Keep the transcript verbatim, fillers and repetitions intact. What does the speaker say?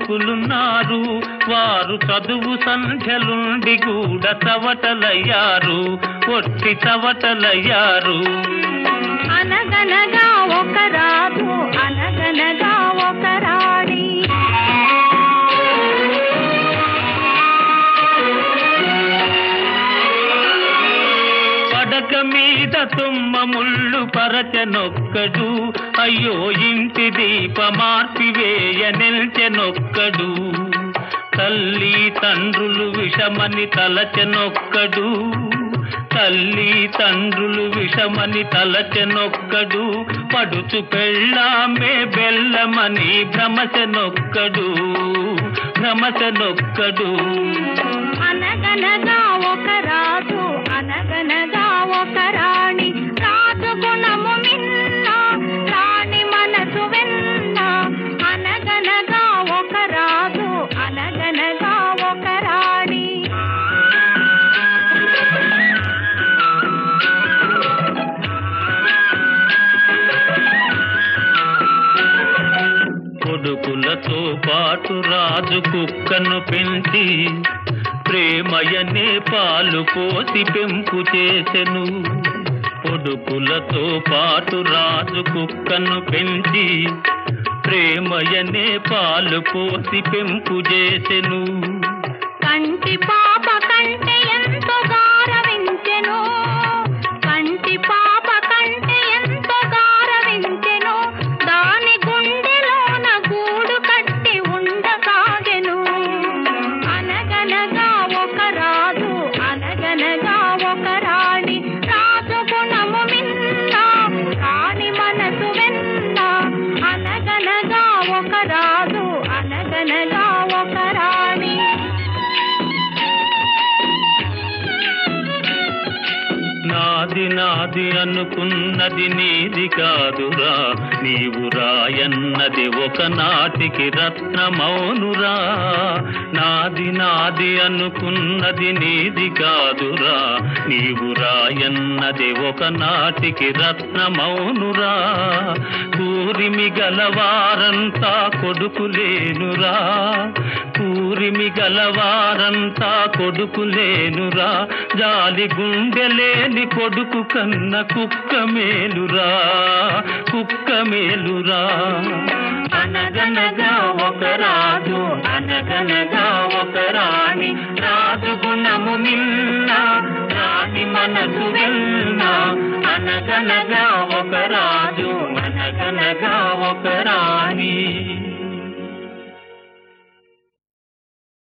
యువకులున్నారు, వారు చదువు సంధ్యలుండి కూడా చవటలయ్యారు, ఒట్టి చవటలయ్యారు. అనగనగా ఒక రాజు, అనగనగా ఒక రాణి, పడక మీద తుమ్మ ముళ్ళు పరచనొక్కడు, అయ్యో ఇంటి దీప మార్పివేయ నిల్చెనొక్కడు. తల్లి తండ్రులు విషమని తలచెనొక్కడు, తల్లి తండ్రులు విషమని తలచెనొక్కడు. పడుచు పెళ్ళామే బెల్లమని భ్రమచెనొక్కడు, భ్రమచెనొక్కడు. అనగనగా ఒక రాజు, అనగనగా ఒక రాణి, రాజు గుణము మిన్న, రాణి మనసు వెన్న. అనగనగా ఒక రాజు, అనగనగా ఒక రాణి. కొడుకులతో పాటు రాజు కుక్కను పెంచి ప్రేమయనే పాలు పోసి పెంపు చేసెను. కొడుకులతో పాటు రాజు కుక్కను పెంచి ప్రేమయనే పాలు పోసి పెంపు చేసెను. కంటి పాప కంటే ఎంతో గారవించెను, కంటి పాప కంటే ఎంతో గారవించెను. దాని గుండెలోన గూడు కట్టి ఉండసాగెను. అనగనగా ఒక రాజు, అనగనగా ఒక రాణి, రాజు గుణము మిన్న, రాణి మనసు వెన్న. అనగనగా ఒక రాజు, అనగనగా ఒక రాణి. నాది నాది అనుకున్నది నీది కాదురా, నీవు రాయన్నది ఒకనాటికి రత్నమౌనురా. నాది నాది అనుకున్నది నీది కాదురా, నీవు రాయన్నది ఒకనాటికి రత్నమౌనురా. కూరిమి గలవారంతా కొడుకులేనురా, కూరిమి గలవారంతా కొడుకులేనురా. జాలి గుండెలేని కొడుకు కన్న కుక్క మేలురా, కుక్క మేలురా. అనగనగా ఒక రాజు, అనగనగా ఒక రాణి, రాజు గుణము మిన్న, రాణి మనసు వెన్న. అనగనగా ఒక రాజు, అనగనగా ఒక రాణి.